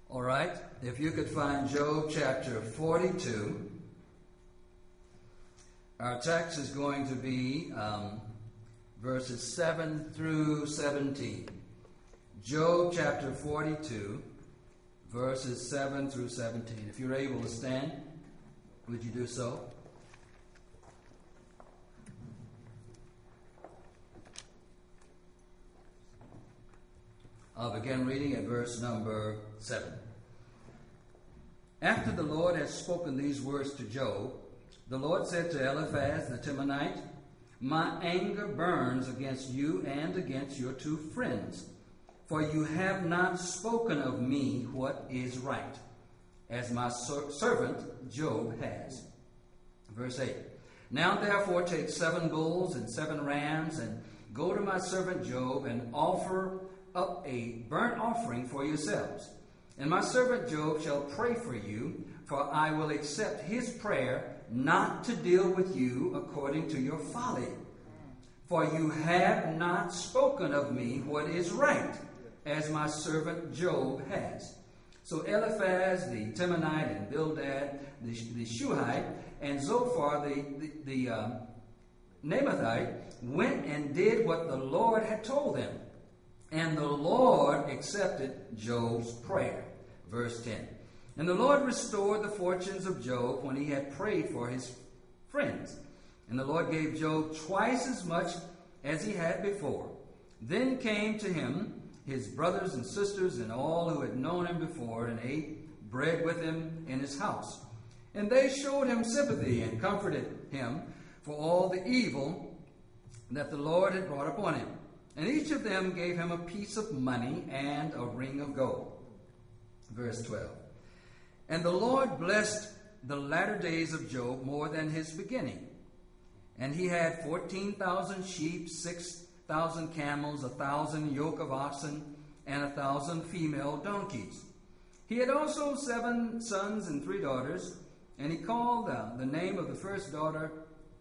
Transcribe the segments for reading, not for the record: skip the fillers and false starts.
All right, if you could find Job chapter 42. Our text is going to be verses 7 through 17. Job chapter 42, verses 7 through 17. If you're able to stand, would you do so? I'll begin reading at verse number 7. After the Lord had spoken these words to Job, the Lord said to Eliphaz the Temanite, "My anger burns against you and against your two friends, for you have not spoken of me what is right, as my servant Job has." Verse 8. "Now therefore take 7 bulls and 7 rams, and go to my servant Job, and offer up a burnt offering for yourselves. And my servant Job shall pray for you, for I will accept his prayer not to deal with you according to your folly. For you have not spoken of me what is right, as my servant Job has." So Eliphaz the Temanite, and Bildad the Shuhite, and Zophar the Naamathite went and did what the Lord had told them. And the Lord accepted Job's prayer. Verse 10. "And the Lord restored the fortunes of Job when he had prayed for his friends. And the Lord gave Job twice as much as he had before. Then came to him his brothers and sisters and all who had known him before, and ate bread with him in his house. And they showed him sympathy and comforted him for all the evil that the Lord had brought upon him. And each of them gave him a piece of money and a ring of gold." Verse 12. "And the Lord blessed the latter days of Job more than his beginning. And he had 14,000 sheep, 6,000 camels, 1,000 yoke of oxen, and 1,000 female donkeys. He had also 7 sons and 3 daughters. And he called the name of the first daughter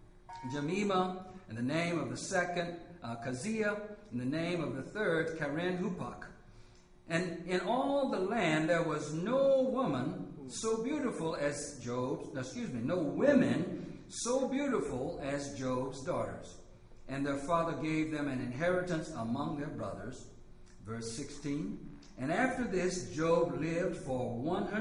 Jemimah, and the name of the second Keziah, and the name of the third Karen Hupak. And in all the land there was no woman so beautiful as no women so beautiful as Job's daughters. And their father gave them an inheritance among their brothers." Verse 16. "And after this Job lived for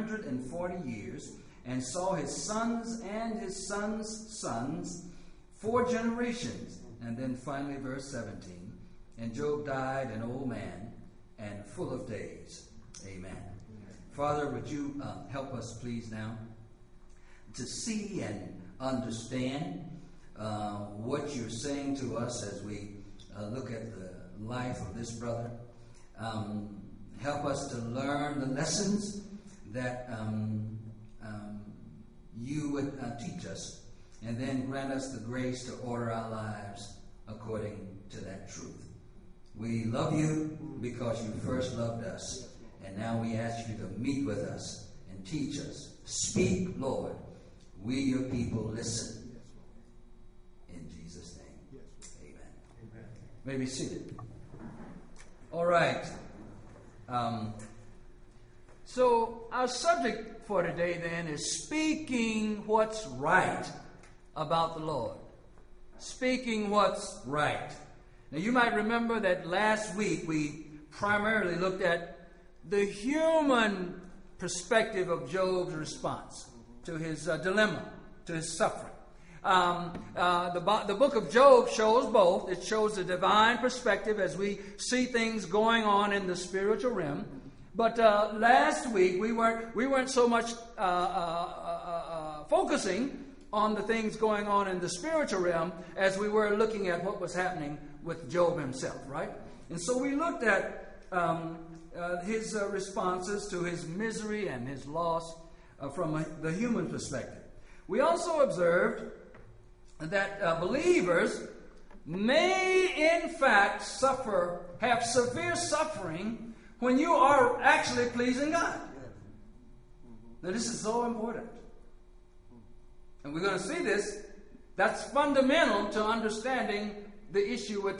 140 years, and saw his sons and his sons' sons 4 generations." And then finally verse 17. "And Job died an old man and full of days." Amen. Father, would you help us please now to see and understand what you're saying to us as we look at the life of this brother. Help us to learn the lessons that you would teach us, and then grant us the grace to order our lives according to that truth. We love you because you first loved us, and now we ask you to meet with us and teach us. Speak, Lord. We, your people, listen. In Jesus' name, amen. May be seated. All right. So our subject for today then is speaking what's right about the Lord. Speaking what's right. Now you might remember that last week we primarily looked at the human perspective of Job's response to his dilemma, to his suffering. The book of Job shows both. It shows the divine perspective as we see things going on in the spiritual realm. But last week we weren't so much focusing on the things going on in the spiritual realm as we were looking at what was happening with Job himself, right? And so we looked at his responses to his misery and his loss from the human perspective. We also observed that believers may in fact have severe suffering when you are actually pleasing God. Now this is so important. And we're going to see this. That's fundamental to understanding the issue with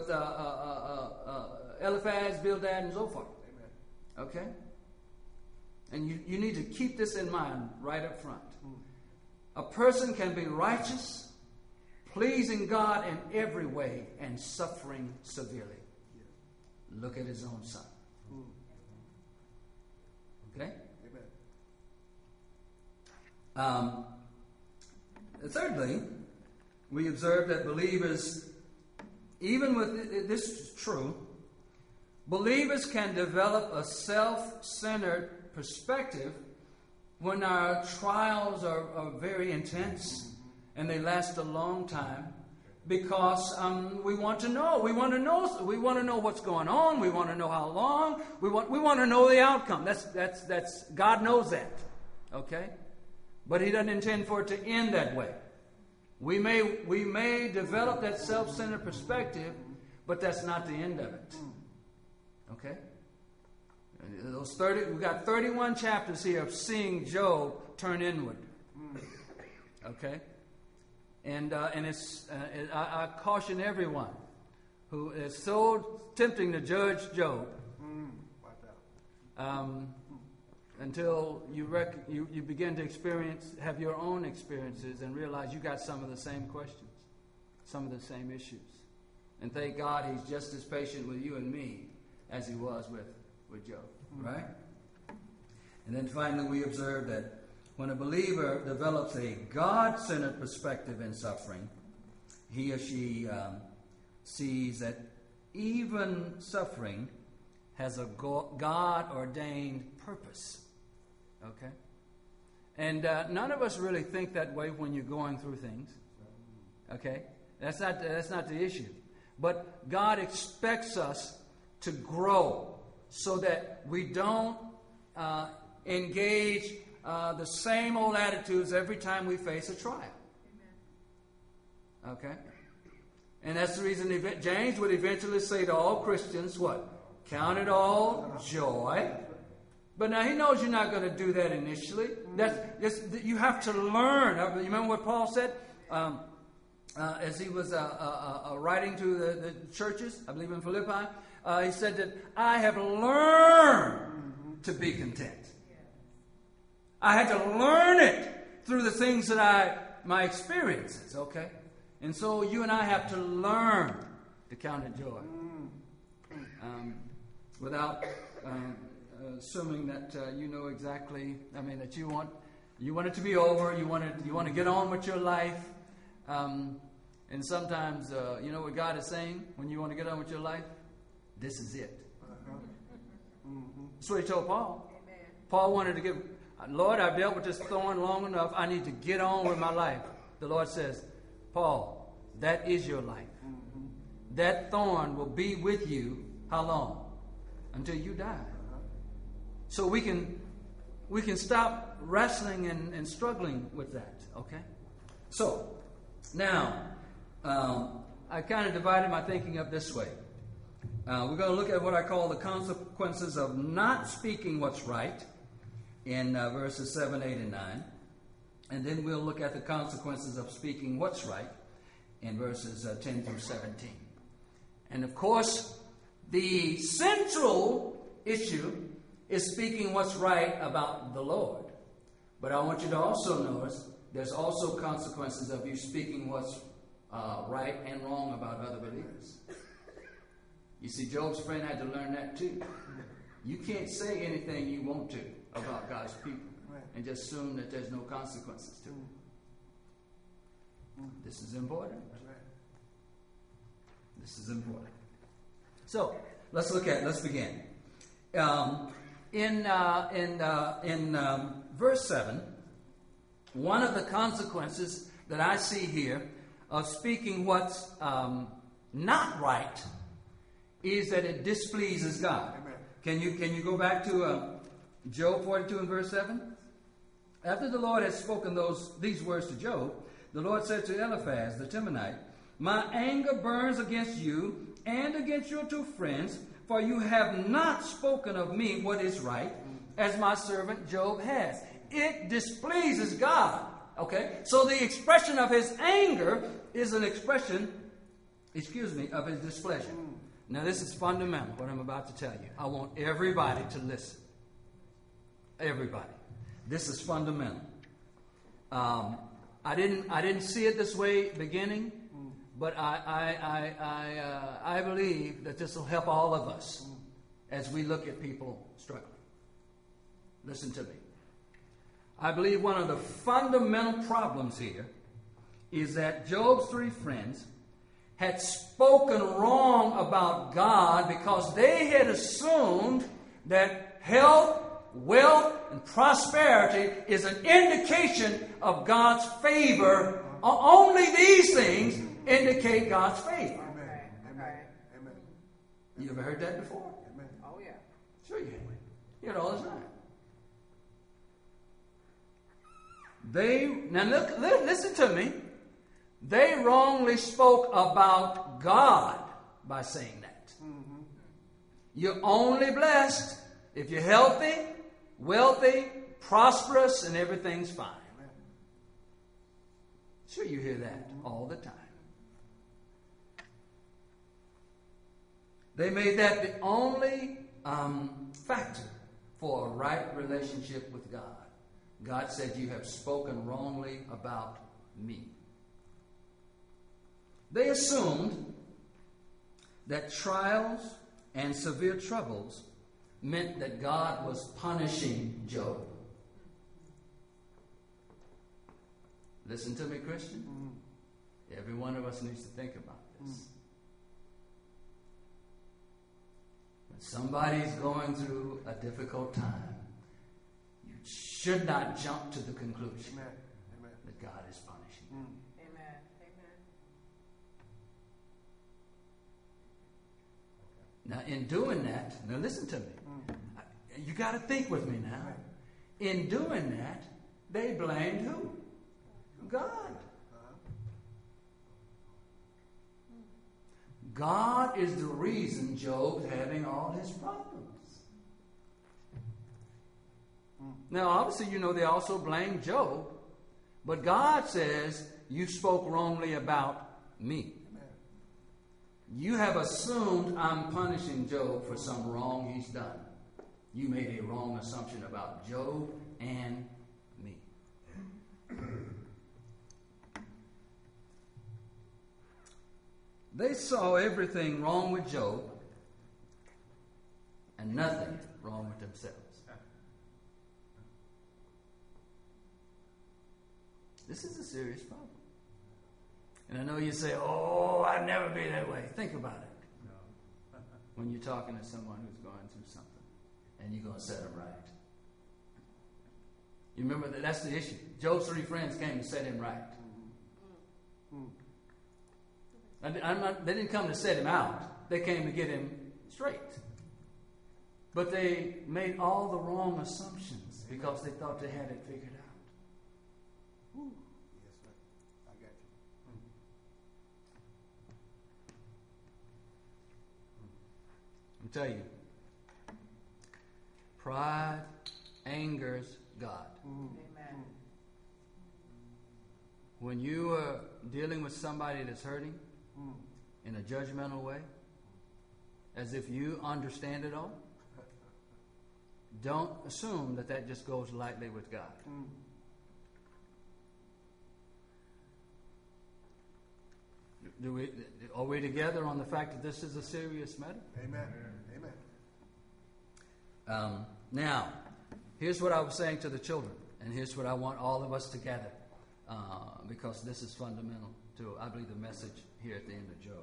Eliphaz, Bildad, and Zophar. Okay? And you need to keep this in mind right up front. A person can be righteous, pleasing God in every way, and suffering severely. Look at his own son. Okay? Thirdly, we observe that believers, even with this is true, believers can develop a self-centered perspective when our trials are very intense and they last a long time, because we want to know. We want to know what's going on. We want to know how long. We want to know the outcome. That's God knows that. Okay? But He doesn't intend for it to end that way. We may develop that self-centered perspective, but that's not the end of it. Okay? We've got 31 chapters here of seeing Job turn inward. Okay? And it's I caution everyone who is so tempting to judge Job until you begin to have your own experiences and realize you got some of the same questions, some of the same issues. And thank God He's just as patient with you and me as He was with Job. Right? And then finally we observe that when a believer develops a God-centered perspective in suffering, he or she sees that even suffering has a God-ordained purpose. Okay? And none of us really think that way when you're going through things. Okay? That's not the issue. But God expects us to grow so that we don't engage the same old attitudes every time we face a trial. Okay? And that's the reason James would eventually say to all Christians, what? Count it all joy. But now he knows you're not going to do that initially. You have to learn. You remember what Paul said? As he was writing to the churches, I believe in Philippi, he said that I have learned to be content. I had to learn it through the things that my experiences, okay? And so you and I have to learn to count it joy. Without assuming that you know exactly, that you want it to be over, you want to get on with your life. And sometimes, you know what God is saying when you want to get on with your life? This is it. That's what He told Paul. Paul wanted to give, Lord, I've dealt with this thorn long enough. I need to get on with my life. The Lord says, Paul, that is your life. That thorn will be with you how long? Until you die. So we can stop wrestling and struggling with that. Okay? So, now, I kind of divided my thinking up this way. We're going to look at what I call the consequences of not speaking what's right in verses 7, 8, and 9. And then we'll look at the consequences of speaking what's right in verses 10 through 17. And of course, the central issue is speaking what's right about the Lord. But I want you to also notice there's also consequences of you speaking what's right and wrong about other believers. You see, Job's friend had to learn that too. You can't say anything you want to about God's people and just assume that there's no consequences to it. This is important. This is important. So, let's begin. In verse 7, one of the consequences that I see here of speaking what's not right is that it displeases God. Can you go back to Job 42 and verse 7? After the Lord had spoken these words to Job, the Lord said to Eliphaz the Temanite, my anger burns against you and against your two friends, for you have not spoken of me what is right, as my servant Job has. It displeases God. Okay? So the expression of his anger is an expression, of his displeasure. Now this is fundamental, what I'm about to tell you. I want everybody to listen. Everybody. This is fundamental. I didn't see it this way beginning, but I believe that this will help all of us as we look at people struggling. Listen to me. I believe one of the fundamental problems here is that Job's three friends had spoken wrong about God because they had assumed that health, wealth, and prosperity is an indication of God's favor. Only these things indicate God's favor. Amen. Amen. Amen. You ever heard that before? Amen. Oh, yeah. Sure you have. You hear it all the time. Listen to me. They wrongly spoke about God by saying that. Mm-hmm. You're only blessed if you're healthy, wealthy, prosperous, and everything's fine. Amen. Sure, you hear that all the time. They made that the only factor for a right relationship with God. God said, "You have spoken wrongly about me." They assumed that trials and severe troubles meant that God was punishing Job. Listen to me, Christian. Mm-hmm. Every one of us needs to think about this. Mm-hmm. When somebody's going through a difficult time, you should not jump to the conclusion Amen. That God is punishing you. Amen. Amen. Now, in doing that, now listen to me. You got to think with me now. In doing that, they blamed who? God. God is the reason Job's having all his problems. Now, obviously, you know they also blame Job, but God says, "You spoke wrongly about me." You have assumed I'm punishing Job for some wrong he's done. You made a wrong assumption about Job and me. They saw everything wrong with Job and nothing wrong with themselves. This is a serious problem. And I know you say, "Oh, I'd never be that way." Think about it. No. When you're talking to someone who's going through something and you're going to set them right. You remember that's the issue. Job's three friends came to set him right. They didn't come to set him out. They came to get him straight. But they made all the wrong assumptions because they thought they had it figured out. Yes, sir. I got you. I'll tell you, pride angers God. Amen. When you are dealing with somebody that's hurting in a judgmental way, as if you understand it all, don't assume that just goes lightly with God. Are we together on the fact that this is a serious matter? Amen. Amen. Now, here's what I was saying to the children, and here's what I want all of us to gather, because this is fundamental to, I believe, the message here at the end of Job.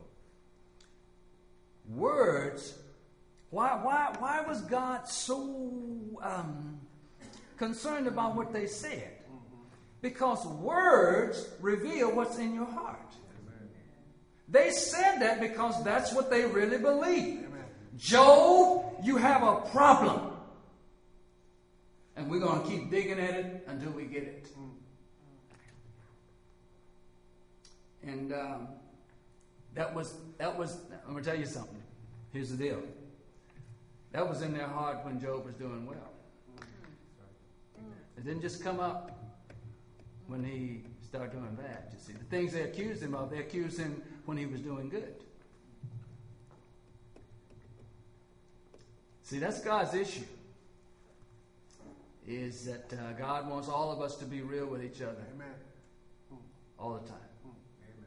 Words. Why was God so concerned about what they said? Because words reveal what's in your heart. They said that because that's what they really believe. Amen. Job, you have a problem. And we're going to keep digging at it until we get it. And that was, I'm going to tell you something. Here's the deal. That was in their heart when Job was doing well. It didn't just come up when he started doing bad. You see, the things they accused him of, they accused him when he was doing good. See, that's God's issue. is that God wants all of us to be real with each other Amen. all the time. Amen.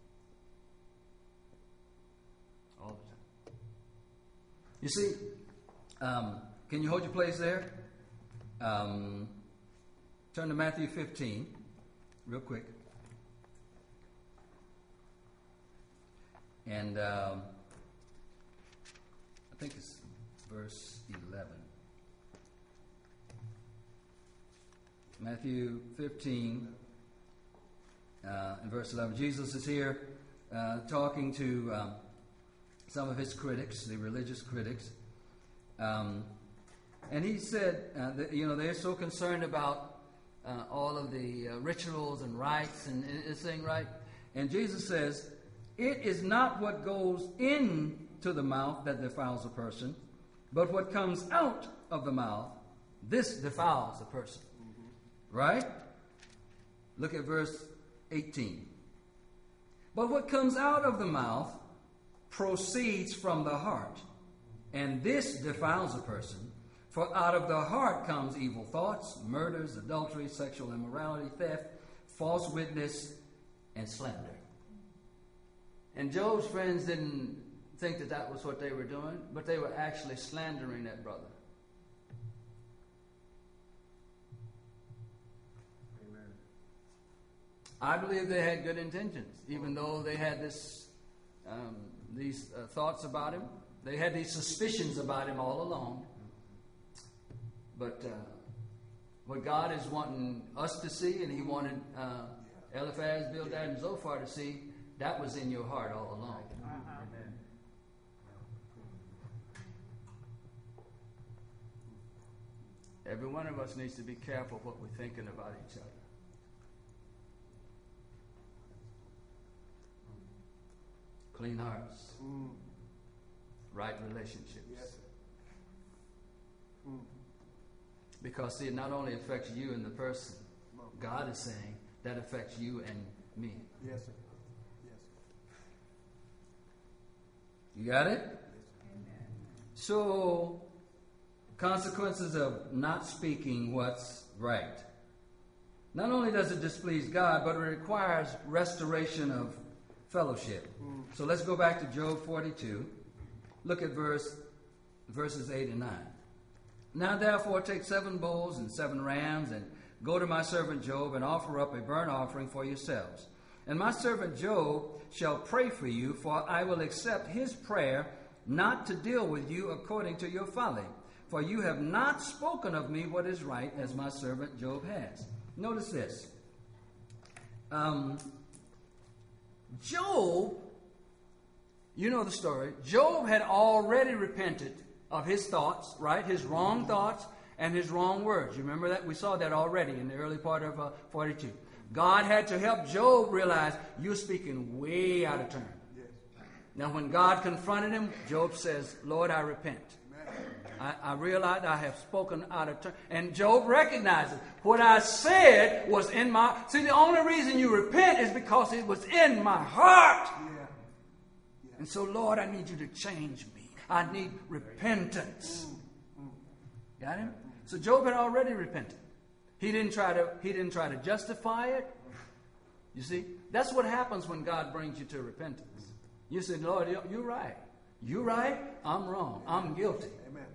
All the time. You see, can you hold your place there? Turn to Matthew 15, real quick. And I think it's verse 11. Matthew 15 and verse 11. Jesus is here talking to some of his critics, the religious critics. And he said, that, they're so concerned about all of the rituals and rites and this thing, right? And Jesus says, it is not what goes into the mouth that defiles a person, but what comes out of the mouth, this defiles a person. Right? Look at verse 18. But what comes out of the mouth proceeds from the heart, and this defiles a person. For out of the heart comes evil thoughts, murders, adultery, sexual immorality, theft, false witness, and slander. And Job's friends didn't think that that was what they were doing, but they were actually slandering that brother. Amen. I believe they had good intentions, even though they had these thoughts about him. They had these suspicions about him all along. But what God is wanting us to see, and he wanted Eliphaz, Bildad, and Zophar to see, that was in your heart all along. Amen. Every one of us needs to be careful what we're thinking about each other. Clean hearts, right relationships. Yes. Because, see, it not only affects you and the person, God is saying that affects you and me. Yes, sir. Yes. You got it? So, consequences of not speaking what's right. Not only does it displease God, but it requires restoration of fellowship. So let's go back to Job 42. Look at verses 8 and 9. Now therefore take 7 bulls and 7 rams, and go to my servant Job, and offer up a burnt offering for yourselves. And my servant Job shall pray for you, for I will accept his prayer, not to deal with you according to your folly. For you have not spoken of me what is right, as my servant Job has. Notice this. Job, you know the story. Job had already repented of his thoughts, right? His wrong thoughts and his wrong words. You remember that? We saw that already in the early part of 42. God had to help Job realize, you're speaking way out of turn. Yes. Now, when God confronted him, Job says, Lord, I repent. I realize I have spoken out of turn. And Job recognizes what I said was in my... See, the only reason you repent is because it was in my heart. Yeah. And so, Lord, I need you to change me. I need repentance. Got him? So Job had already repented. He didn't try to justify it. You see, that's what happens when God brings you to repentance. You say, Lord, you're right. You're right. I'm wrong. I'm guilty. Amen.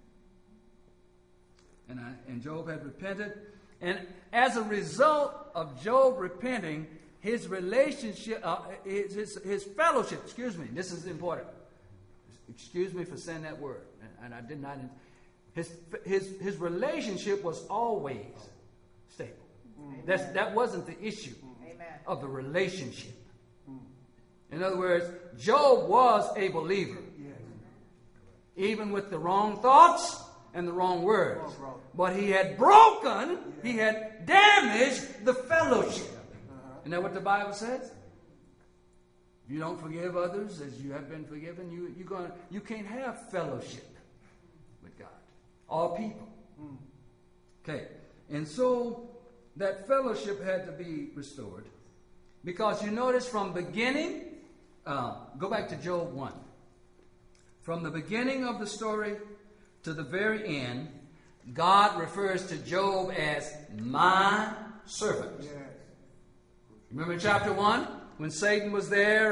And Job had repented. And as a result of Job repenting, his relationship, his fellowship, this is important. Excuse me for saying that word. And I did not. His relationship was always stable. That wasn't the issue of the relationship. In other words, Job was a believer. Yes. Even with the wrong thoughts and the wrong words. But he had broken, he had damaged the fellowship. Isn't that what the Bible says? If you don't forgive others as you have been forgiven, you can't have fellowship with God. All people. Okay. And so that fellowship had to be restored. Because you notice from beginning, go back to Job 1. From the beginning of the story to the very end, God refers to Job as my servant. Yes. Remember in chapter 1 when Satan was there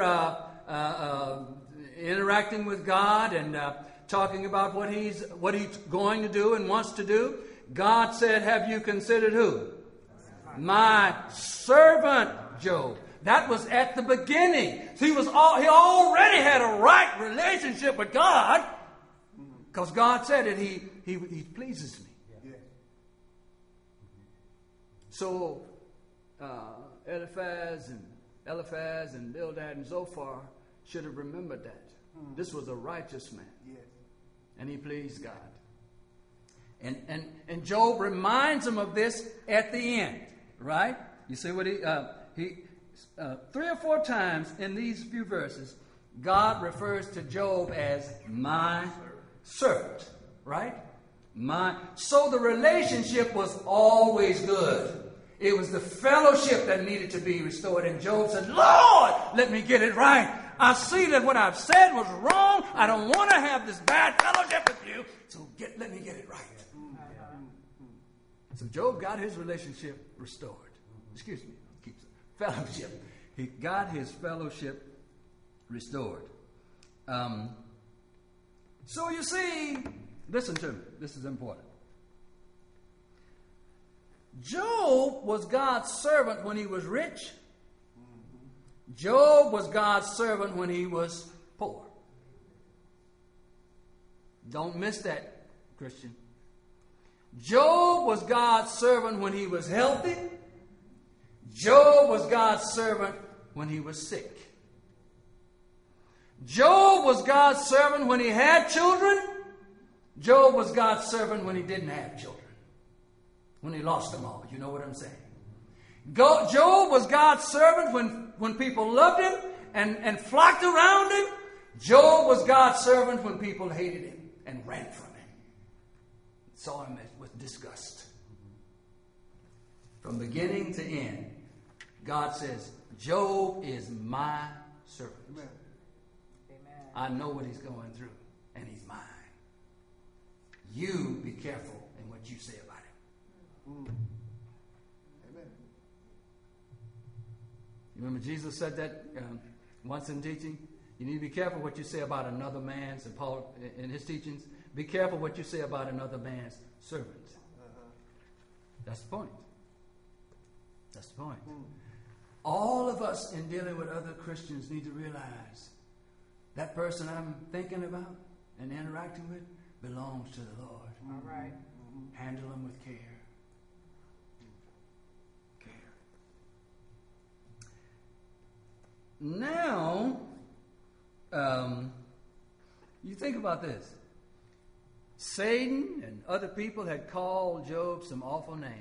interacting with God and talking about what he's going to do and wants to do? God said, have you considered who? My servant Job. That was at the beginning. So he already had a right relationship with God because God said it. He pleases me. Yes. So Eliphaz and Bildad and Zophar should have remembered that. This was a righteous man. Yes. And he pleased God. And Job reminds him of this at the end, right? You see what he 3 or 4 times in these few verses, God refers to Job as my servant, right? So the relationship was always good. It was the fellowship that needed to be restored. And Job said, Lord, let me get it right. I see that what I've said was wrong. I don't want to have this bad fellowship with you. So let me get it right. So Job got his relationship restored. Excuse me. Fellowship. He got his fellowship restored. So you see, listen to me. This is important. Job was God's servant when he was rich. Job was God's servant when he was poor. Don't miss that, Christian. Job was God's servant when he was healthy. Job was God's servant when he was sick. Job was God's servant when he had children. Job was God's servant when he didn't have children. When he lost them all. You know what I'm saying? Job was God's servant when people loved him and flocked around him. Job was God's servant when people hated him and ran from him. Saw him with disgust. From beginning to end, God says, Job is my servant. Amen. Amen. I know what he's going through, and he's mine. You be careful in what you say about him. Amen. You remember Jesus said that once in teaching? You need to be careful what you say about another man's, and Paul in his teachings, be careful what you say about another man's servant. That's the point. That's the point. All of us in dealing with other Christians need to realize that person I'm thinking about and interacting with belongs to the Lord. All right. Handle them with care. Now, you think about this. Satan and other people had called Job some awful names.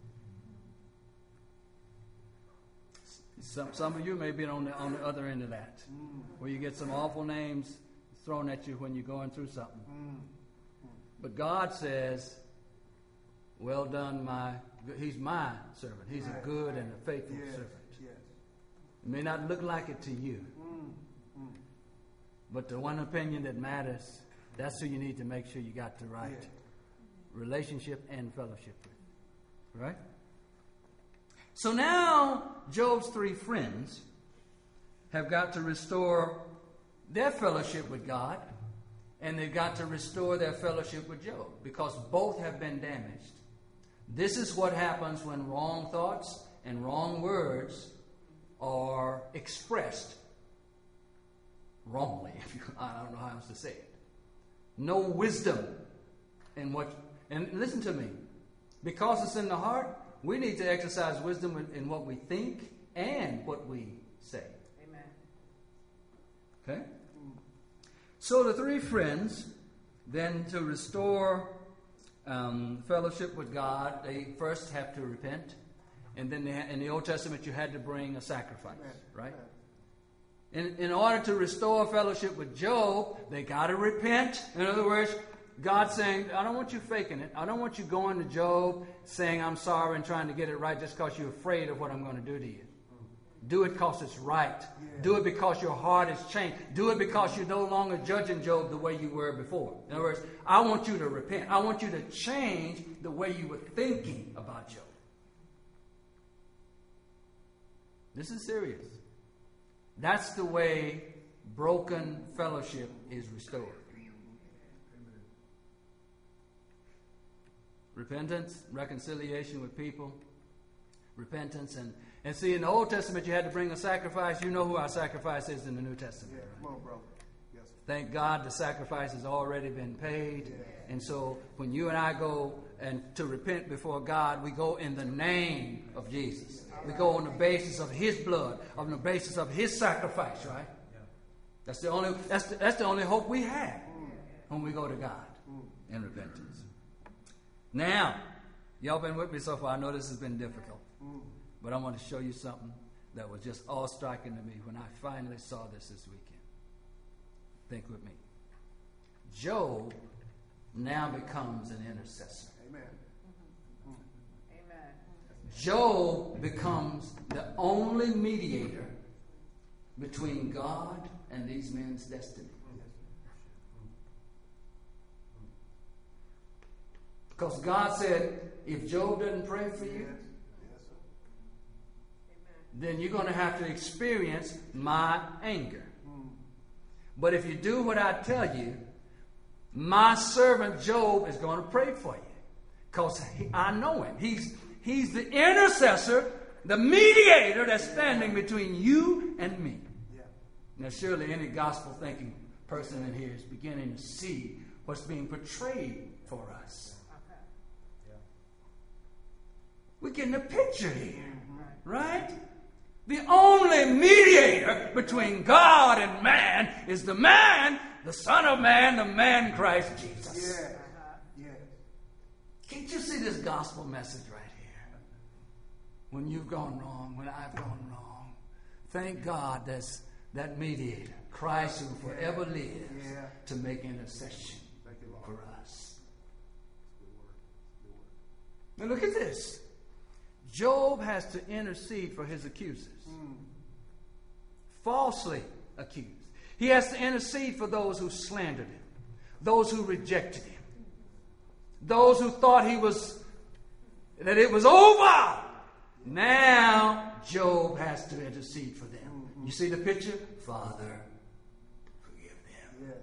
Some of you may be on the other end of that, where you get some awful names thrown at you when you're going through something. But God says, well done, he's my servant. He's a good and a faithful servant. Yes. It may not look like it to you, but the one opinion that matters, that's who you need to make sure you got the right relationship and fellowship with. Right? So now, Job's 3 friends have got to restore their fellowship with God, and they've got to restore their fellowship with Job, because both have been damaged. This is what happens when wrong thoughts and wrong words are expressed wrongly. I don't know how else to say it. No wisdom in what... And listen to me. Because it's in the heart, we need to exercise wisdom in what we think and what we say. Amen. Okay? So the 3 friends, then to restore fellowship with God, they first have to repent. And then in the Old Testament, you had to bring a sacrifice, right? In order to restore fellowship with Job, they got to repent. In other words, God's saying, I don't want you faking it. I don't want you going to Job saying, I'm sorry and trying to get it right just because you're afraid of what I'm going to do to you. Do it because it's right. Do it because your heart has changed. Do it because you're no longer judging Job the way you were before. In other words, I want you to repent. I want you to change the way you were thinking about Job. This is serious. That's the way broken fellowship is restored. Repentance, reconciliation with people, repentance, and see, in the Old Testament you had to bring a sacrifice. You know who our sacrifice is in the New Testament. Yeah, Right? come on, brother. Yes. Thank God the sacrifice has already been paid. Yeah. And so when you and I go and to repent before God, we go in the name of Jesus. We go on the basis of His blood, on the basis of His sacrifice, right? That's the only hope we have when we go to God in repentance. Now, y'all been with me so far. I know this has been difficult. But I want to show you something that was just awe-striking to me when I finally saw this weekend. Think with me. Job now becomes an intercessor. Amen. Amen. Job becomes the only mediator between God and these men's destiny. Because God said, if Job doesn't pray for you, then you're going to have to experience my anger. But if you do what I tell you, my servant Job is going to pray for you. Because I know him. He's the intercessor, the mediator that's standing between you and me. Yeah. Now surely any gospel-thinking person in here is beginning to see what's being portrayed for us. Okay. We're getting a picture here. Right? The only mediator between God and man is the man, the Son of Man, the man Christ Jesus. Yeah. Yeah. Can't you see this gospel message right here? When you've gone wrong, when I've gone wrong. Thank God that's that mediator, Christ who forever lives to make intercession for us. Now look at this. Job has to intercede for his accusers. Falsely accused. He has to intercede for those who slandered him, those who rejected him, those who thought that it was over. Now Job has to intercede for them. You see the picture? Father, forgive them. Yes.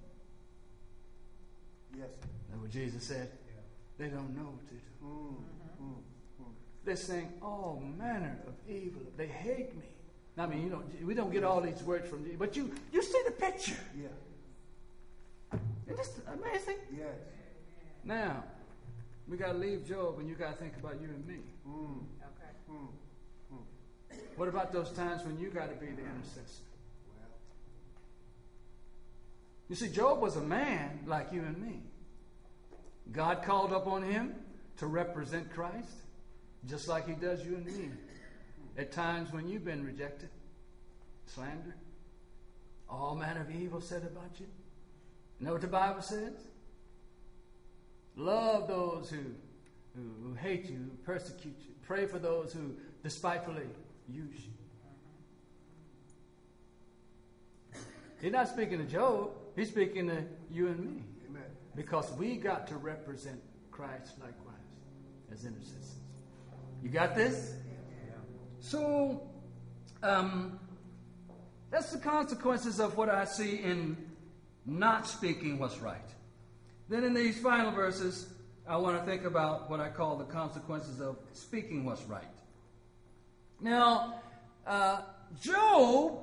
Yes. That's what Jesus said. They don't know what to do. They're saying all manner of evil. They hate me. I mean, we don't get all these words from you, but you see the picture. Yeah. Isn't this amazing? Yes. Now, we got to leave Job, and you got to think about you and me. Okay. What about those times when you got to be the intercessor? You see, Job was a man like you and me. God called upon him to represent Christ, just like He does you and me. At times when you've been rejected, slandered, all manner of evil said about you. You know what the Bible says? Love those who hate you, who persecute you. Pray for those who despitefully use you. He's not speaking to Job. He's speaking to you and me. Amen. Because we got to represent Christ likewise as intercessors. You got this? So, that's the consequences of what I see in not speaking what's right. Then in these final verses, I want to think about what I call the consequences of speaking what's right. Now, Job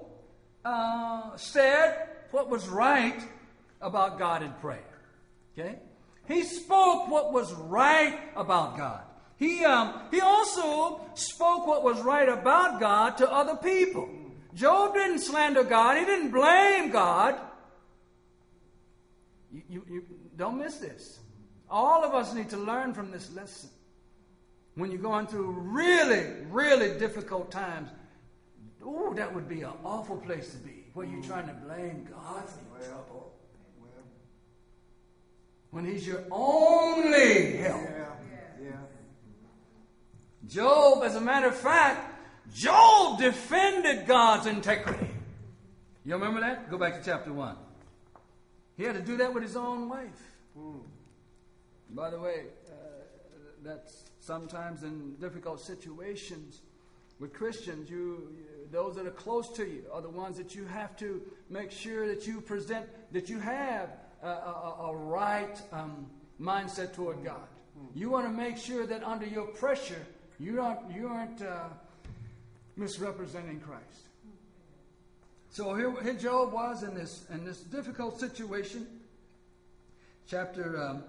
said what was right about God in prayer. Okay? He spoke what was right about God. He also spoke what was right about God to other people. Job didn't slander God. He didn't blame God. You don't miss this. All of us need to learn from this lesson. When you're going through really, really difficult times, that would be an awful place to be, where you're trying to blame God for your trouble. When He's your only help. Yeah. Job, as a matter of fact, Job defended God's integrity. You remember that? Go back to chapter 1. He had to do that with his own wife. By the way, that's sometimes in difficult situations with Christians, those that are close to you are the ones that you have to make sure that you present, that you have a right mindset toward God. You want to make sure that under your pressure, you aren't misrepresenting Christ. So here Job was in this difficult situation. Chapter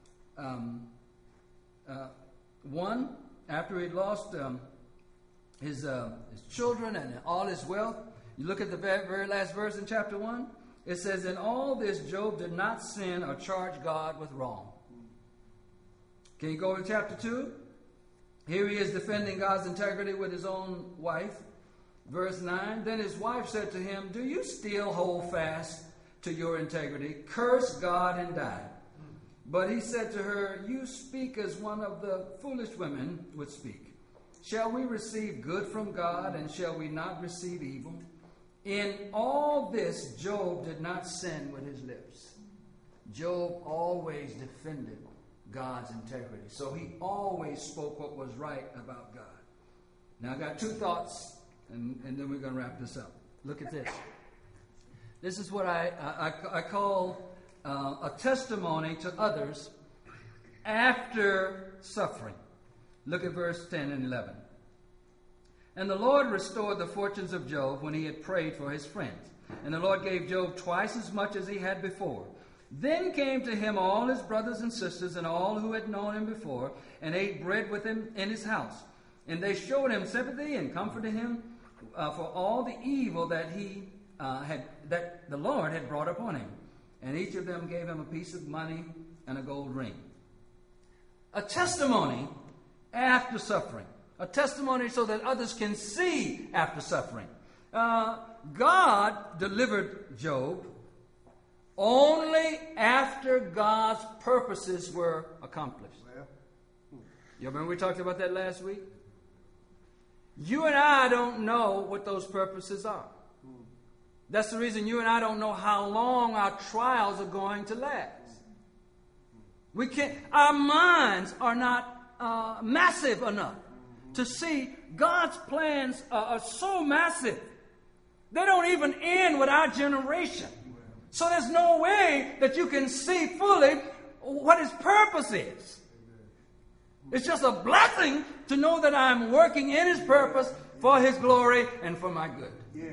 1, after he'd lost his children and all his wealth. You look at the very last verse in chapter 1. It says, "In all this Job did not sin or charge God with wrong." Can you go to chapter 2? Here he is defending God's integrity with his own wife. Verse 9, "Then his wife said to him, 'Do you still hold fast to your integrity? Curse God and die.' But he said to her, 'You speak as one of the foolish women would speak. Shall we receive good from God, and shall we not receive evil?' In all this, Job did not sin with his lips." Job always defended God's integrity. So he always spoke what was right about God. Now I got two thoughts, and then we're going to wrap this up. Look at this. This is what I call a testimony to others after suffering. Look at verse 10 and 11. "And the Lord restored the fortunes of Job when he had prayed for his friends. And the Lord gave Job twice as much as he had before. Then came to him all his brothers and sisters and all who had known him before, and ate bread with him in his house. And they showed him sympathy and comforted him for all the evil that the Lord had brought upon him. And each of them gave him a piece of money and a gold ring." A testimony after suffering. A testimony so that others can see after suffering. God delivered Job only after God's purposes were accomplished. You remember we talked about that last week? You and I don't know what those purposes are. That's the reason you and I don't know how long our trials are going to last. We can't. Our minds are not massive enough to see God's plans are so massive. They don't even end with our generation. So there's no way that you can see fully what his purpose is. It's just a blessing to know that I'm working in his purpose for his glory and for my good. Yeah.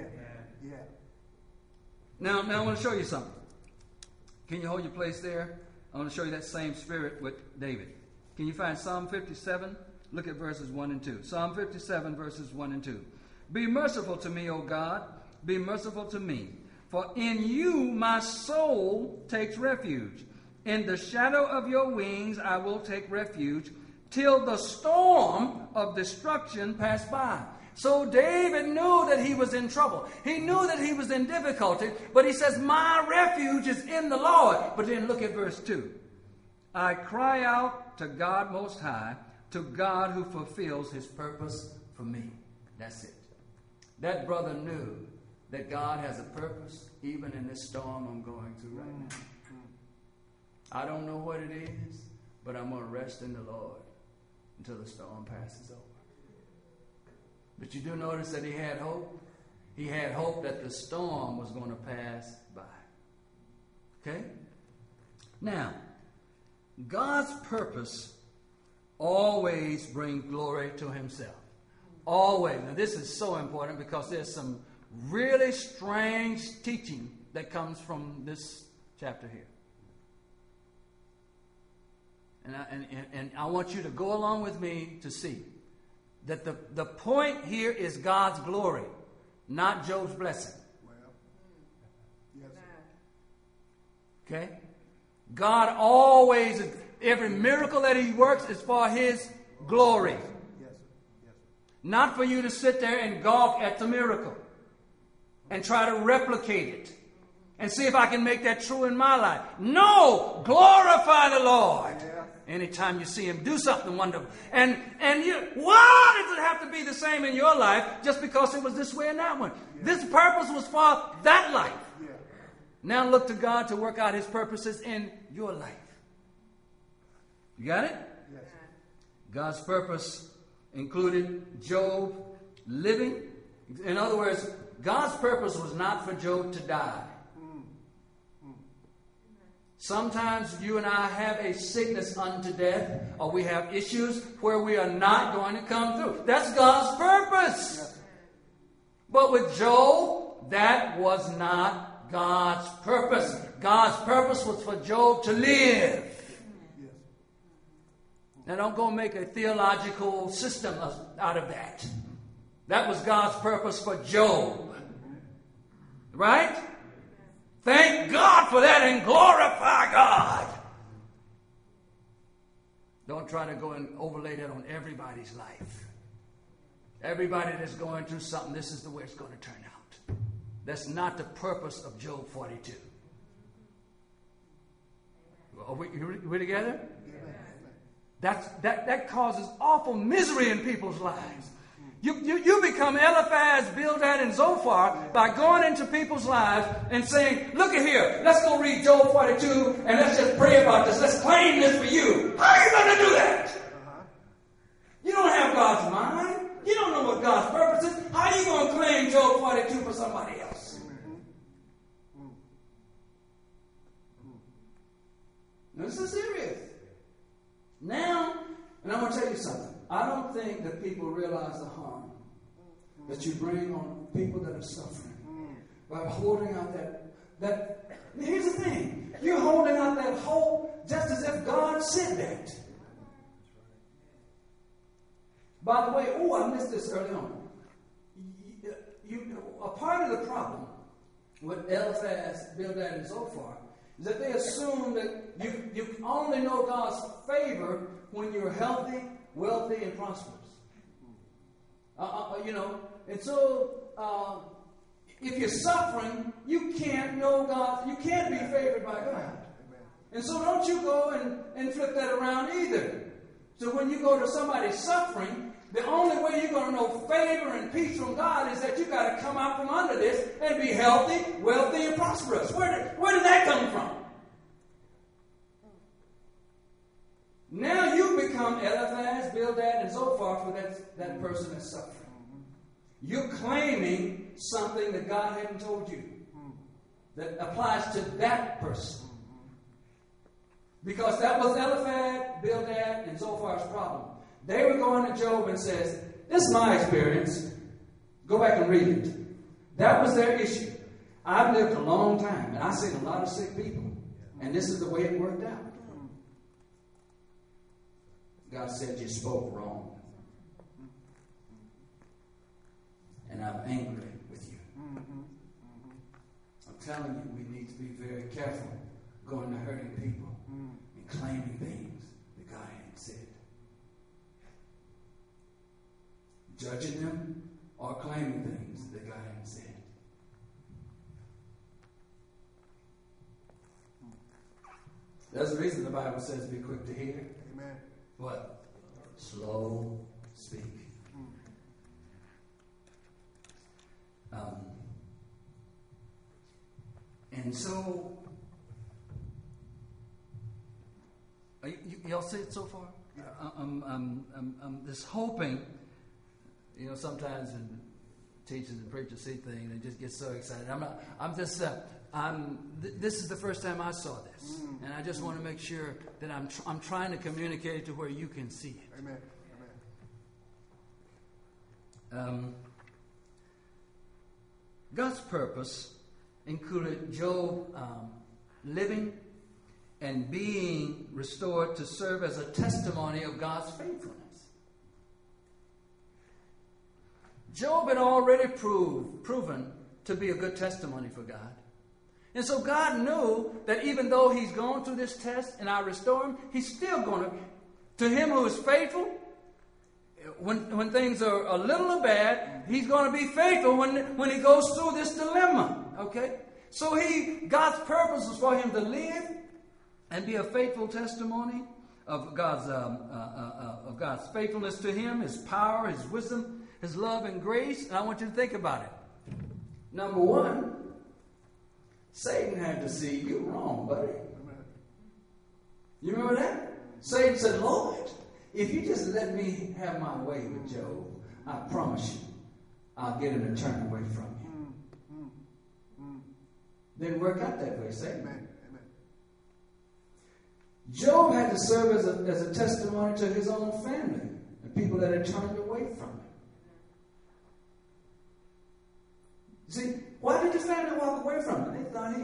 Now I want to show you something. Can you hold your place there? I want to show you that same spirit with David. Can you find Psalm 57? Look at verses 1 and 2. Psalm 57, verses 1 and 2. "Be merciful to me, O God. Be merciful to me. For in you my soul takes refuge. In the shadow of your wings I will take refuge till the storm of destruction pass by." So David knew that he was in trouble. He knew that he was in difficulty. But he says, "My refuge is in the Lord." But then look at verse 2. "I cry out to God Most High, to God who fulfills his purpose for me." That's it. That brother knew that God has a purpose even in this storm I'm going through right now. I don't know what it is, but I'm going to rest in the Lord until the storm passes over. But you do notice that he had hope. He had hope that the storm was going to pass by. Okay? Now, God's purpose always brings glory to himself. Always. Now, this is so important because there's some really strange teaching that comes from this chapter here. And I want you to go along with me to see that the point here is God's glory, not Job's blessing. Yes. Okay? God always, every miracle that he works is for his glory. Yes. Not for you to sit there and gawk at the miracle and try to replicate it and see if I can make that true in my life. No! Glorify the Lord. Yeah. anytime you see him do something wonderful. And why does it have to be the same in your life just because it was this way in that one? This purpose was for that life. Now look to God to work out his purposes in your life. You got it? Yes. God's purpose included Job living. In other words, God's purpose was not for Job to die. Sometimes you and I have a sickness unto death, or we have issues where we are not going to come through. That's God's purpose. Yes. But with Job, that was not God's purpose. God's purpose was for Job to live. Yes. Now don't go make a theological system out of that. That was God's purpose for Job. Right? Thank God for that and glorify God. Don't try to go and overlay that on everybody's life. Everybody that's going through something, this is the way it's going to turn out. That's not the purpose of Job 42. Are we together? That causes awful misery in people's lives. You become Eliphaz, Bildad, and Zophar by going into people's lives and saying, look at here, let's go read Job 42 and let's just pray about this. Let's claim this for you. How are you going to do that? You don't have God's mind. You don't know what God's purpose is. How are you going to claim Job 42 for somebody else? This is serious. Now, and I'm going to tell you something. I don't think that people realize the harm that you bring on people that are suffering by holding out that. Here's the thing. You're holding out that hope just as if God said that. By the way, I missed this early on. A part of the problem with Eliphaz, Bildad, and Zophar is that they assume that you only know God's favor when you're healthy, wealthy, and prosperous. And so if you're suffering, you can't know God. You can't be favored by God. And so don't you go and flip that around either. So when you go to somebody suffering, the only way you're going to know favor and peace from God is that you got to come out from under this and be healthy, wealthy, and prosperous. Where did that come from? Now you become Eliphaz, Bildad, and Zophar for that person that's suffering. You're claiming something that God hadn't told you that applies to that person. Because that was Eliphaz, Bildad, and Zophar's problem. They were going to Job and says, this is my experience. Go back and read it. That was their issue. I've lived a long time, and I've seen a lot of sick people. And this is the way it worked out. God said you spoke wrong. And I'm angry with you. I'm telling you, we need to be very careful going to hurting people and claiming things that God hadn't said. Judging them or claiming things that God hadn't said. That's the reason the Bible says be quick to hear. Amen. What? Slow speak. And so, y'all see it so far? Yeah. I'm just hoping. Sometimes when teachers and preachers see things, they just get so excited. This is the first time I saw this, and I just want to make sure that I'm trying to communicate it to where you can see it. Amen. God's purpose included Job living and being restored to serve as a testimony of God's faithfulness. Job had already proven to be a good testimony for God. And so God knew that even though he's gone through this test and I restore him, he's still going to him who is faithful, when things are a little bad, he's going to be faithful when he goes through this dilemma. Okay? So God's purpose was for him to live and be a faithful testimony of God's faithfulness to him, his power, his wisdom, his love and grace. And I want you to think about it. Number one, Satan had to see you wrong, buddy. You remember that? Satan said, Lord, if you just let me have my way with Job, I promise you, I'll get him to turn away from you. Didn't work out that way, Satan. Amen. Job had to serve as a testimony to his own family and people that had turned away from him. See, why did the family walk away from him? They thought,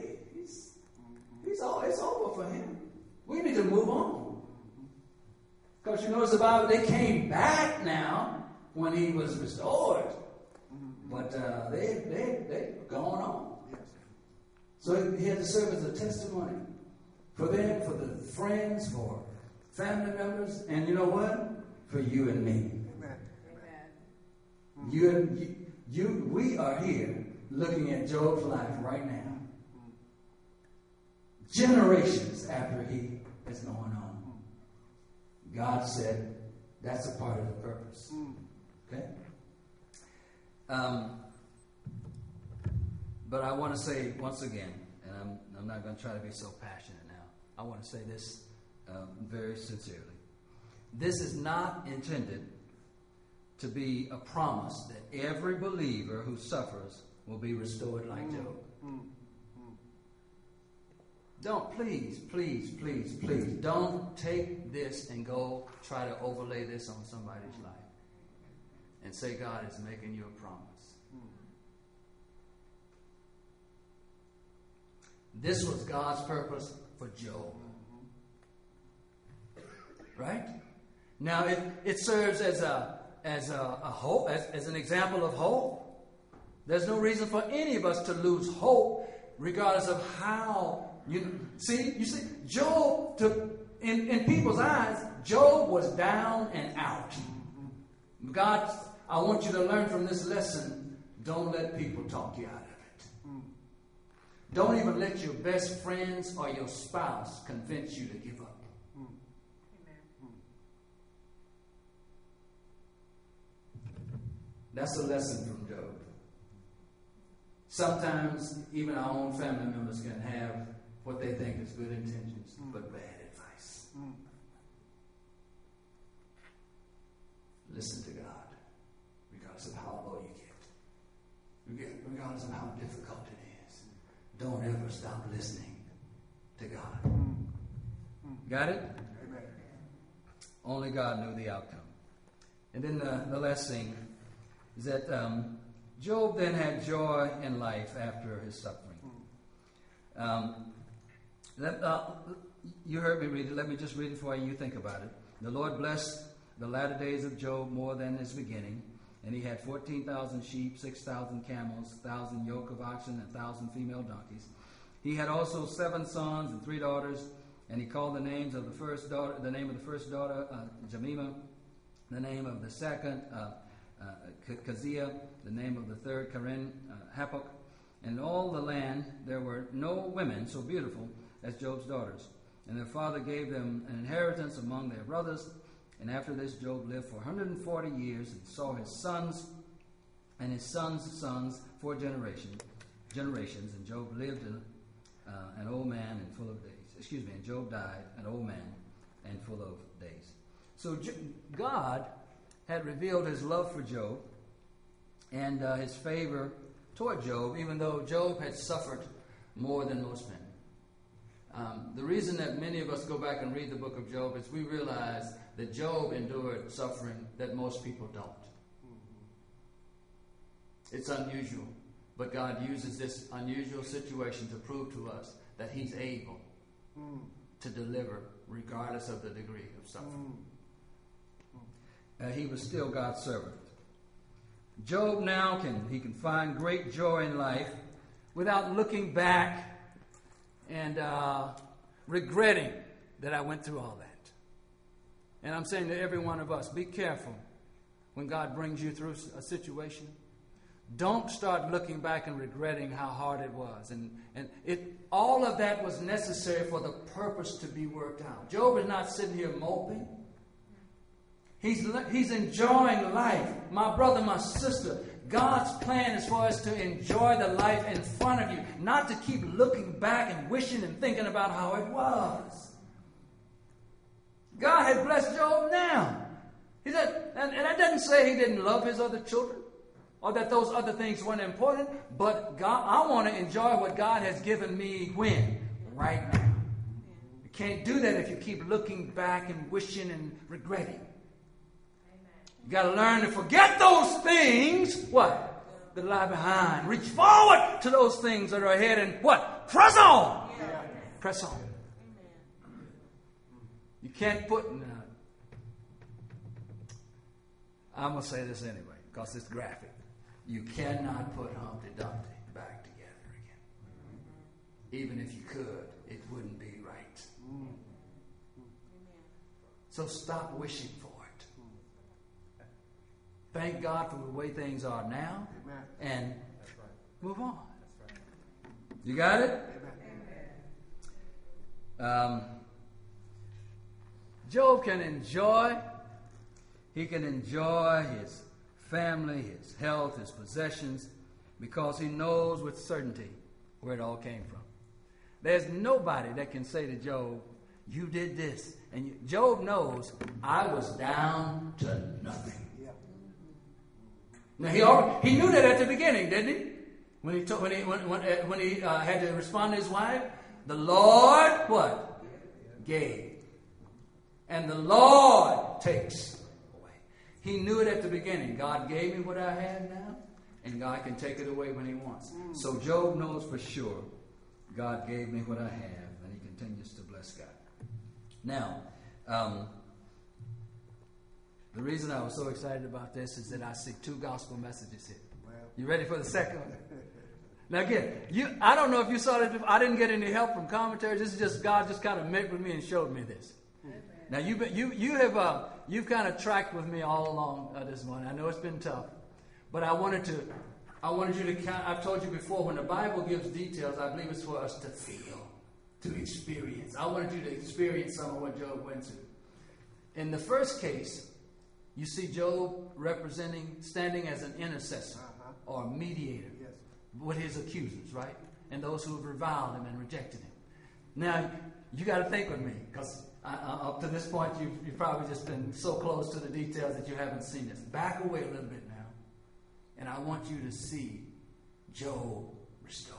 it's over for him. We need to move on. Because you notice the Bible, they came back now when he was restored. But they've gone on. So he had to serve as a testimony for them, for the friends, for family members, and you know what? For you and me. Amen. We are here looking at Job's life right now. Generations after he is going on. God said that's a part of the purpose. Okay? But I want to say once again, and I'm not going to try to be so passionate now. I want to say this very sincerely. This is not intended to be a promise that every believer who suffers will be restored like Job. Don't, please, don't take this and go try to overlay this on somebody's life and say God is making you a promise. This was God's purpose for Job. Right? Now it serves as a hope, as an example of hope. There's no reason for any of us to lose hope, regardless of how you see. Job in people's eyes, Job was down and out. God, I want you to learn from this lesson. Don't let people talk you out of it. Don't even let your best friends or your spouse convince you to give up. That's a lesson from Job. Sometimes even our own family members can have what they think is good intentions, but bad advice. Listen to God, regardless of how low you get, regardless of how difficult it is. Don't ever stop listening to God. Got it? Amen. Only God knew the outcome. And then the last thing is that Job then had joy in life after his suffering. You heard me read it. Let me just read it for you. You think about it. The Lord blessed the latter days of Job more than his beginning. And he had 14,000 sheep, 6,000 camels, 1,000 yoke of oxen, and 1,000 female donkeys. He had also 7 sons and 3 daughters. And he called the names of the first daughter, Jemimah, the name of the second, Keziah, the name of the third, Karen, Hapuk. And in all the land there were no women so beautiful as Job's daughters. And their father gave them an inheritance among their brothers. And after this, Job lived for 140 years and saw his sons and his sons' sons 4 generations. And Job lived an old man and full of days. And Job died an old man and full of days. So God had revealed his love for Job and his favor toward Job, even though Job had suffered more than most men. The reason that many of us go back and read the book of Job is we realize that Job endured suffering that most people don't. It's unusual, but God uses this unusual situation to prove to us that he's able to deliver regardless of the degree of suffering. He was still God's servant. Job now can find great joy in life without looking back and regretting that I went through all that. And I'm saying to every one of us, be careful when God brings you through a situation. don't start looking back and regretting how hard it was. And all of that was necessary for the purpose to be worked out. Job is not sitting here moping. He's enjoying life. My brother, my sister, God's plan is for us to enjoy the life in front of you, not to keep looking back and wishing and thinking about how it was. God had blessed Job now. He said, and that doesn't say he didn't love his other children or that those other things weren't important, but God, I want to enjoy what God has given me when? Right now. You can't do that if you keep looking back and wishing and regretting. You got to learn to forget those things, what? That lie behind. Reach forward to those things that are ahead and what? Press on. Yeah. Press on. You can't put... I'm going to say this anyway, because it's graphic. You cannot put Humpty Dumpty back together again. Even if you could, it wouldn't be right. So stop wishing for it. Thank God for the way things are now. And move on. You got it? Job can enjoy. He can enjoy his family, his health, his possessions, because he knows with certainty where it all came from. There's nobody that can say to Job, you did this. And Job knows, I was down to nothing. Now he knew that at the beginning, didn't he? When he had to respond to his wife, the Lord what? Gave. And the Lord takes. He knew it at the beginning. God gave me what I have now, and God can take it away when he wants. So Job knows for sure God gave me what I have, and he continues to bless God. Now, the reason I was so excited about this is that I see two gospel messages here. You ready for the second one? Now again, I don't know if you saw this before. I didn't get any help from commentaries. This is just God just kind of met with me and showed me this. Now you've kind of tracked with me all along this morning. I know it's been tough, but I wanted you to count. I've told you before, when the Bible gives details, I believe it's for us to feel, to experience. I wanted you to experience some of what Job went through. In the first case, you see Job standing as an intercessor or mediator with his accusers, right? And those who have reviled him and rejected him. Now, you got to think with me, because up to this point, you've probably just been so close to the details that you haven't seen this. Back away a little bit now, and I want you to see Job restored.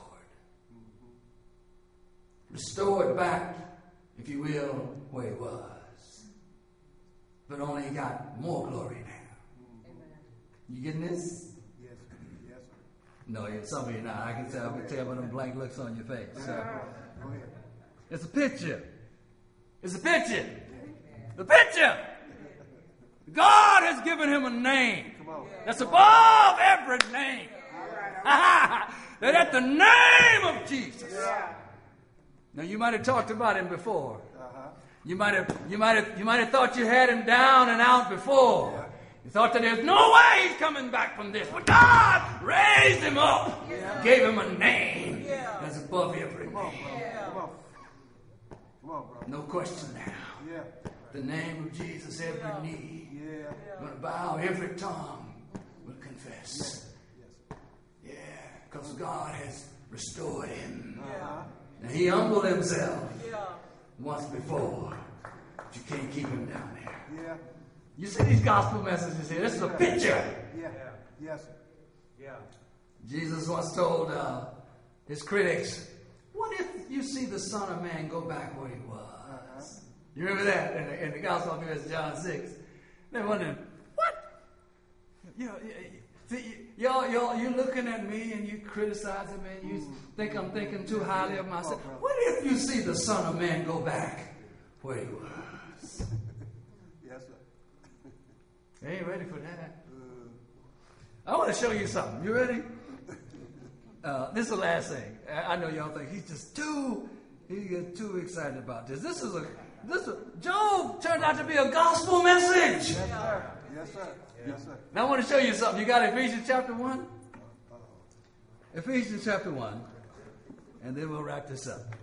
Restored back, if you will, where he was. But only he got more glory now. You getting this? Yes, yes, sir. No, some of you not. I can tell by them blank looks on your face. Go ahead. It's a picture. It's a picture. The picture. God has given him a name that's above every name. That at the name of Jesus. Now you might have talked about him before. You might have thought you had him down and out before. You thought that there's no way he's coming back from this. But God raised him up. Gave him a name that's above every name. No question now. The name of Jesus, every knee will bow, every tongue will confess. Because God has restored him. Now he humbled himself once before, but you can't keep him down there. You see these gospel messages here. This is a picture. Yes. Jesus once told his critics, what if you see the Son of Man go back where he was? You remember that in the Gospel of John 6? They're wondering, what? You're looking at me and you criticizing me and you think I'm thinking too highly of myself. What if you see the Son of Man go back where he was? Yes, sir. They ain't ready for that. I want to show you something. You ready? This is the last thing. I know y'all think he gets too excited about this. Job turned out to be a gospel message. Yes, sir. Yes, sir. Now I want to show you something. You got Ephesians chapter 1? Ephesians chapter 1, and then we'll wrap this up.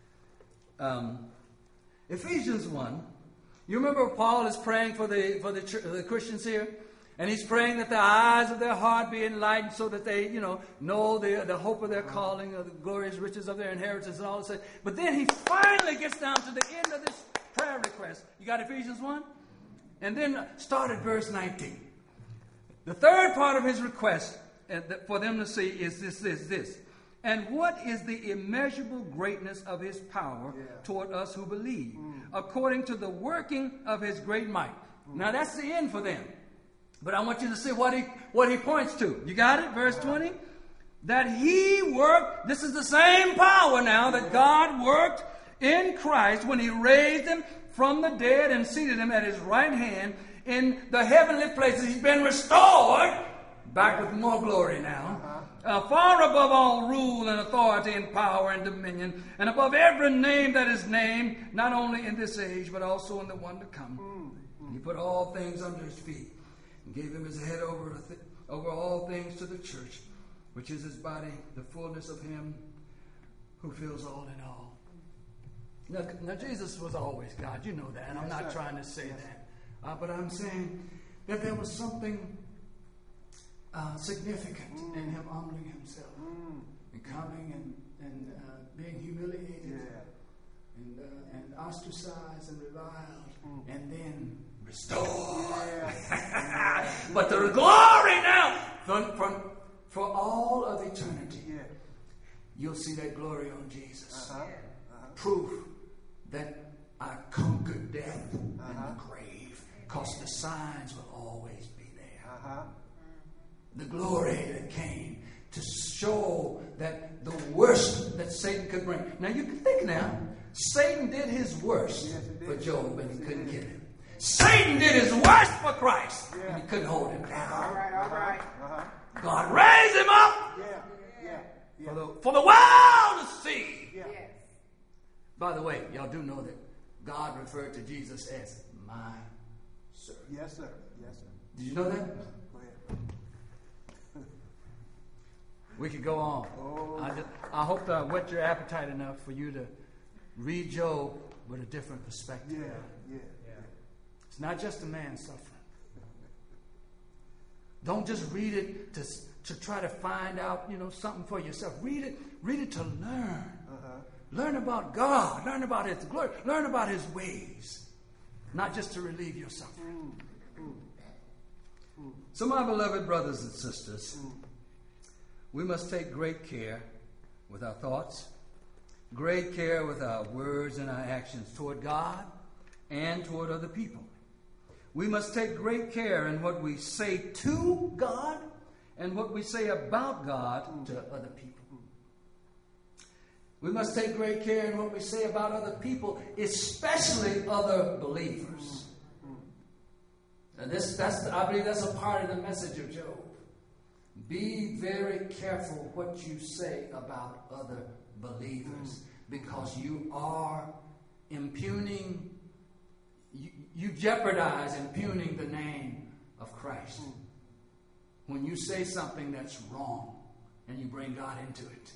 Ephesians 1. You remember Paul is praying for the Christians here? And he's praying that the eyes of their heart be enlightened so that they, know the hope of their calling, of the glorious riches of their inheritance and all this. But then he finally gets down to the end of this prayer request. You got Ephesians 1? And then start at verse 19. The third part of his request for them to see is this. And what is the immeasurable greatness of his power toward us who believe, according to the working of his great might? Now that's the end for them. But I want you to see what he points to. You got it? Verse 20? That he worked, this is the same power now that God worked in Christ when he raised him from the dead and seated him at his right hand in the heavenly places. He's been restored, back with more glory now, far above all rule and authority and power and dominion, and above every name that is named, not only in this age, but also in the one to come. He put all things under his feet and gave him his head over all things to the church, which is his body, the fullness of him who fills all in all. Now Jesus was always God. You know that. I'm not trying to say that. But I'm saying that there was something significant in him humbling himself and coming and being humiliated and ostracized and reviled and then restored. But the glory now for all of eternity. You'll see that glory on Jesus. Proof that I conquered death and the grave, because the signs will always be there. The glory that came to show that the worst that Satan could bring. Now you can think now, Satan did his worst for Job and he couldn't get him. Satan did his worst for Christ and he couldn't hold him down. All right. God raised him up for the world to see. Yes. By the way, y'all do know that God referred to Jesus as my servant. Yes, sir. Yes, sir. Did you know that? Go ahead. We could go on. I hope that I whet your appetite enough for you to read Job with a different perspective. Yeah. It's not just a man suffering. Don't just read it to try to find out, something for yourself. Read it to learn. Learn about God. Learn about his glory. Learn about his ways. Not just to relieve your suffering. So, my beloved brothers and sisters, we must take great care with our thoughts, great care with our words and our actions toward God and toward other people. We must take great care in what we say to God and what we say about God to other people. We must take great care in what we say about other people, especially other believers. And I believe that's a part of the message of Job. Be very careful what you say about other believers, because you are impugning, you jeopardize impugning the name of Christ. When you say something that's wrong and you bring God into it.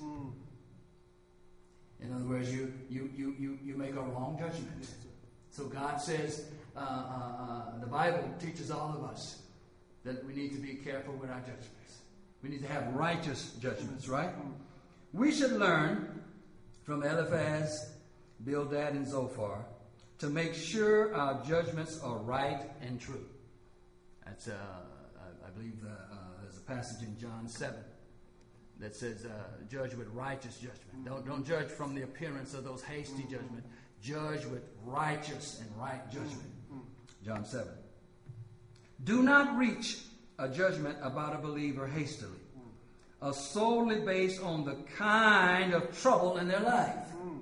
In other words, you make a wrong judgment. So God says, the Bible teaches all of us that we need to be careful with our judgments. We need to have righteous judgments, right? We should learn from Eliphaz, Bildad, and Zophar to make sure our judgments are right and true. That's, I believe, there's a passage in John 7 that says, judge with righteous judgment. Don't judge from the appearance of those hasty judgments. Judge with righteous and right judgment. John 7. Do not reach a judgment about a believer hastily, solely based on the kind of trouble in their life.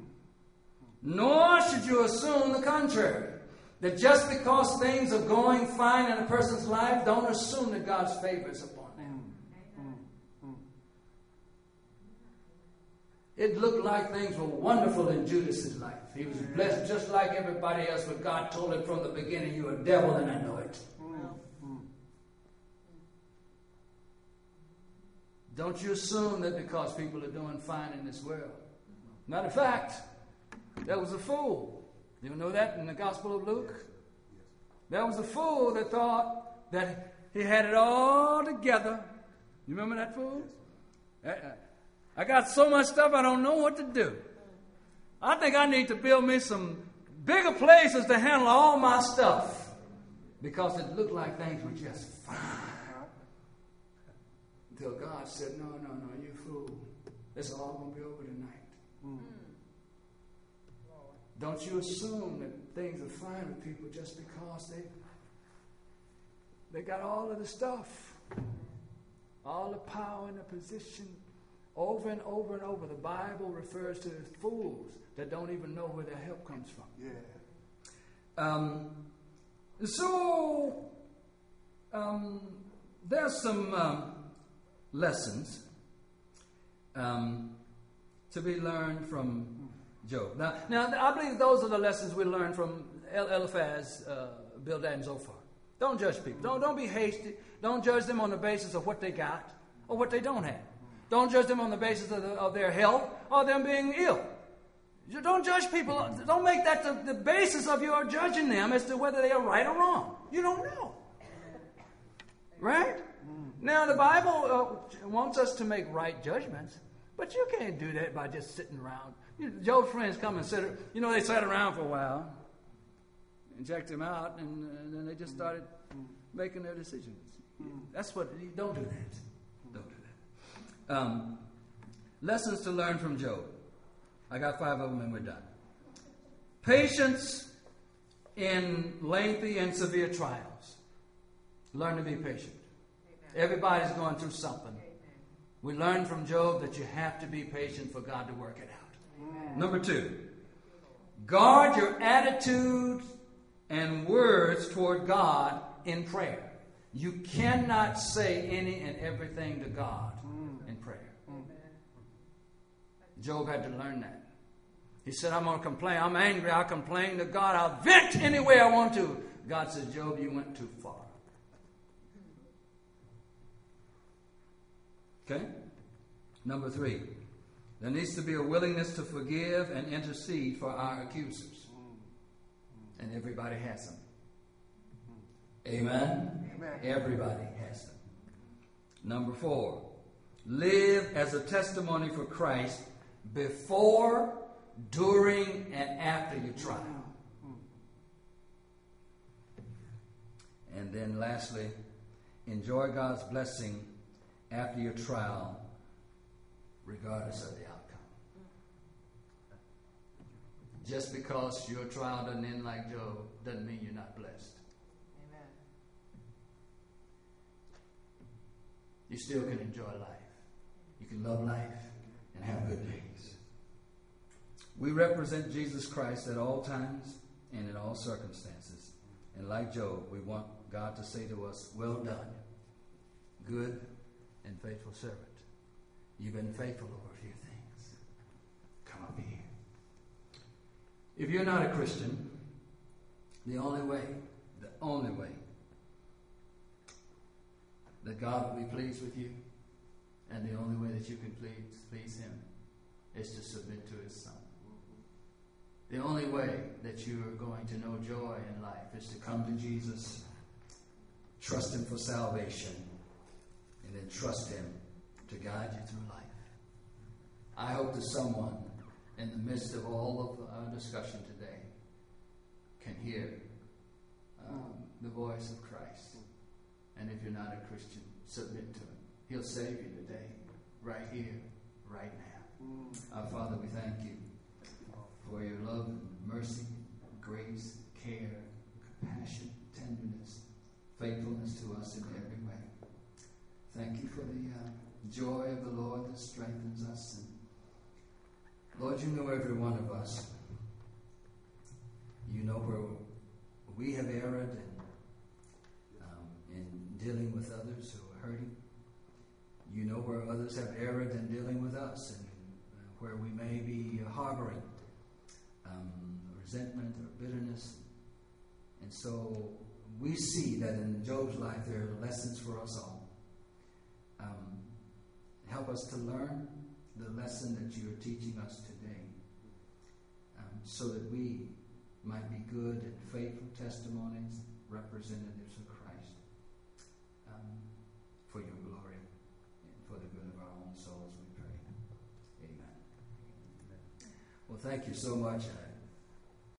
Nor should you assume the contrary, that just because things are going fine in a person's life, don't assume that God's favor is upon them. It looked like things were wonderful in Judas's life. He was blessed just like everybody else, but God told him from the beginning, "You're a devil and I know it." Don't you assume that because people are doing fine in this world. Matter of fact, there was a fool. You know that in the Gospel of Luke? There was a fool that thought that he had it all together. You remember that fool? I got so much stuff I don't know what to do. I think I need to build me some bigger places to handle all my stuff. Because it looked like things were just fine. Until God said, no, you fool. It's all going to be over tonight. Don't you assume that things are fine with people just because they got all of the stuff. All the power and the position. Over and over and over. The Bible refers to fools that don't even know where their help comes from. Yeah. There's some lessons to be learned from Job. Now, I believe those are the lessons we learn from Eliphaz, Bildad, and Zophar. Don't judge people. Don't be hasty. Don't judge them on the basis of what they got or what they don't have. Don't judge them on the basis of their health or them being ill. You don't judge people. Don't make that the basis of your judging them as to whether they are right or wrong. You don't know. Right? Now, the Bible wants us to make right judgments, but you can't do that by just sitting around. Job's friends come and sit. They sat around for a while and checked him out, and then they just started making their decisions. That's what. Don't do that. Don't do that. Lessons to learn from Job. I got 5 of them and we're done. Patience in lengthy and severe trials. Learn to be patient. Amen. Everybody's going through something. Amen. We learn from Job that you have to be patient for God to work it out. Amen. Number 2, guard your attitude and words toward God in prayer. You cannot say any and everything to God in prayer. Job had to learn that. He said, I'm going to complain. I'm angry. I'll complain to God. I'll vent any way I want to. God says, Job, you went too far. Okay? Number 3, there needs to be a willingness to forgive and intercede for our accusers. And everybody has them. Amen? Amen. Everybody has them. Number 4, live as a testimony for Christ before, during, and after your trial. And then lastly, enjoy God's blessing after your trial, regardless of the outcome. Just because your trial doesn't end like Job doesn't mean you're not blessed. Amen. You still can enjoy life. You can love life and have good days. We represent Jesus Christ at all times and in all circumstances. And like Job, we want God to say to us, well done, good and faithful servant. You've been faithful over a few things. Come up here. If you're not a Christian, the only way that God will be pleased with you, and the only way that you can please Him, is to submit to His Son. The only way that you are going to know joy in life is to come to Jesus, trust Him for salvation, and then trust Him to guide you through life. I hope that someone in the midst of all of our discussion today can hear the voice of Christ. And if you're not a Christian, submit to Him. He'll save you today, right here, right now. Our Father, we thank you for your love and mercy, grace, care, compassion, tenderness, faithfulness to us in every way. Thank you for the joy of the Lord that strengthens us. And Lord, you know every one of us. You know where we have erred in dealing with others who are hurting. You know where others have erred in dealing with us, and where we may be harboring resentment or bitterness. And so we see that in Job's life there are lessons for us all. Help us to learn the lesson that you are teaching us today, so that we might be good and faithful testimonies, representatives of Christ, for your glory and for the good of our own souls, we pray. Amen. Well, thank you so much.